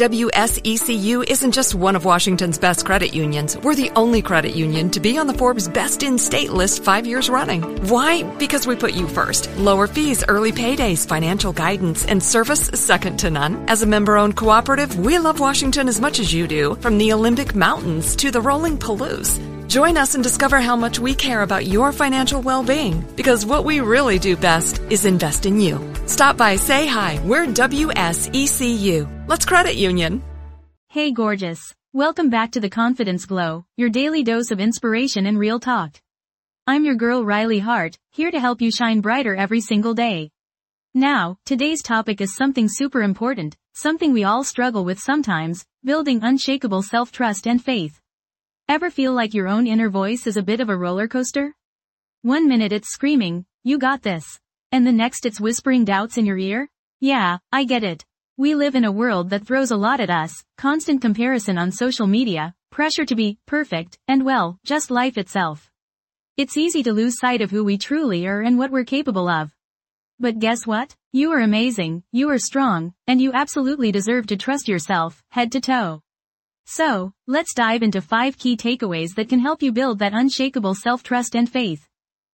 WSECU isn't just one of Washington's best credit unions. We're the only credit union to be on the Forbes Best in State list 5 years running. Why? Because we put you first. Lower fees, early paydays, financial guidance, and service second to none. As a member-owned cooperative, we love Washington as much as you do, from the Olympic Mountains to the rolling Palouse. Join us and discover how much we care about your financial well-being, because what we really do best is invest in you. Stop by, say hi. We're WSECU. Let's credit union. Hey gorgeous. Welcome back to the Confidence Glow, your daily dose of inspiration and real talk. I'm your girl Riley Hart, here to help you shine brighter every single day. Now, today's topic is something super important, something we all struggle with sometimes, building unshakable self-trust and faith. Ever feel like your own inner voice is a bit of a roller coaster? 1 minute it's screaming, "You got this." And the next it's whispering doubts in your ear? Yeah, I get it. We live in a world that throws a lot at us, constant comparison on social media, pressure to be perfect, and well, just life itself. It's easy to lose sight of who we truly are and what we're capable of. But guess what? You are amazing, you are strong, and you absolutely deserve to trust yourself, head to toe. So, let's dive into 5 key takeaways that can help you build that unshakable self-trust and faith.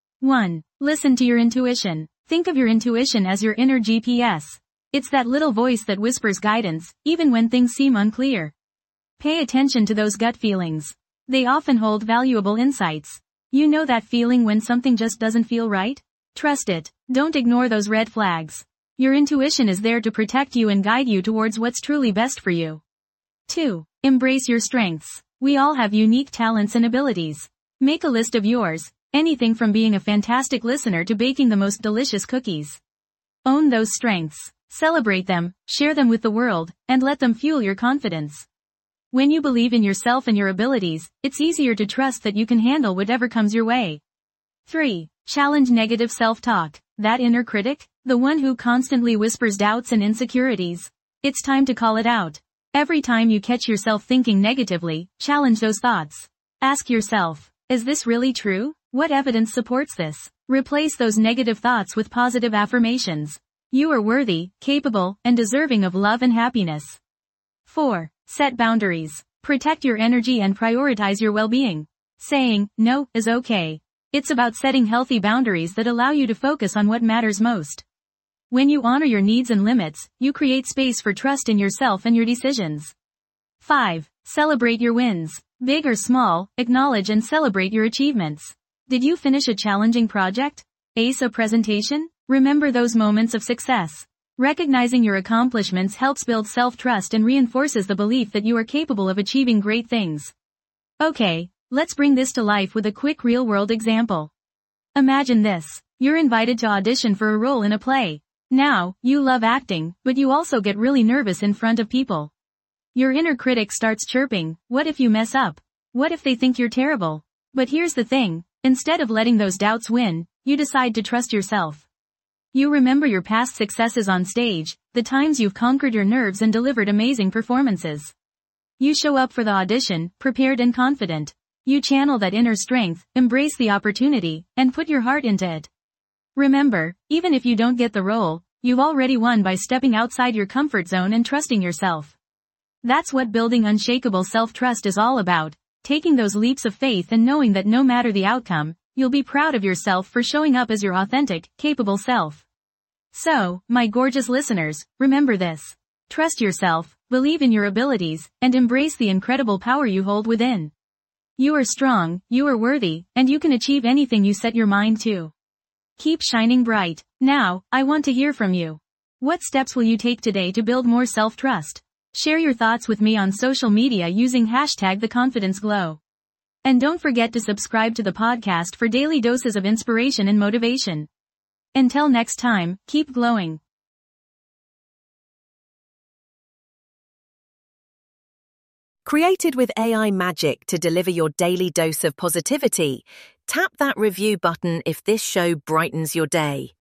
1. Listen to your intuition. Think of your intuition as your inner GPS. It's that little voice that whispers guidance, even when things seem unclear. Pay attention to those gut feelings. They often hold valuable insights. You know that feeling when something just doesn't feel right? Trust it. Don't ignore those red flags. Your intuition is there to protect you and guide you towards what's truly best for you. 2. Embrace your strengths. We all have unique talents and abilities. Make a list of yours, anything from being a fantastic listener to baking the most delicious cookies. Own those strengths, celebrate them, share them with the world, and let them fuel your confidence. When you believe in yourself and your abilities, it's easier to trust that you can handle whatever comes your way. 3. Challenge negative self-talk. That inner critic, the one who constantly whispers doubts and insecurities. It's time to call it out. Every time you catch yourself thinking negatively, challenge those thoughts. Ask yourself, is this really true? What evidence supports this? Replace those negative thoughts with positive affirmations. You are worthy, capable, and deserving of love and happiness. 4. Set boundaries. Protect your energy and prioritize your well-being. Saying no is okay. It's about setting healthy boundaries that allow you to focus on what matters most. When you honor your needs and limits, you create space for trust in yourself and your decisions. 5. Celebrate your wins. Big or small, acknowledge and celebrate your achievements. Did you finish a challenging project? Ace a presentation? Remember those moments of success. Recognizing your accomplishments helps build self-trust and reinforces the belief that you are capable of achieving great things. Okay, let's bring this to life with a quick real-world example. Imagine this. You're invited to audition for a role in a play. Now, you love acting, but you also get really nervous in front of people. Your inner critic starts chirping, what if you mess up? What if they think you're terrible? But here's the thing, instead of letting those doubts win, you decide to trust yourself. You remember your past successes on stage, the times you've conquered your nerves and delivered amazing performances. You show up for the audition, prepared and confident. You channel that inner strength, embrace the opportunity, and put your heart into it. Remember, even if you don't get the role, you've already won by stepping outside your comfort zone and trusting yourself. That's what building unshakable self-trust is all about, taking those leaps of faith and knowing that no matter the outcome, you'll be proud of yourself for showing up as your authentic, capable self. So, my gorgeous listeners, remember this. Trust yourself, believe in your abilities, and embrace the incredible power you hold within. You are strong, you are worthy, and you can achieve anything you set your mind to. Keep shining bright. Now, I want to hear from you. What steps will you take today to build more self-trust? Share your thoughts with me on social media using #TheConfidenceGlow. And don't forget to subscribe to the podcast for daily doses of inspiration and motivation. Until next time, keep glowing. Created with AI magic to deliver your daily dose of positivity, tap that review button if this show brightens your day.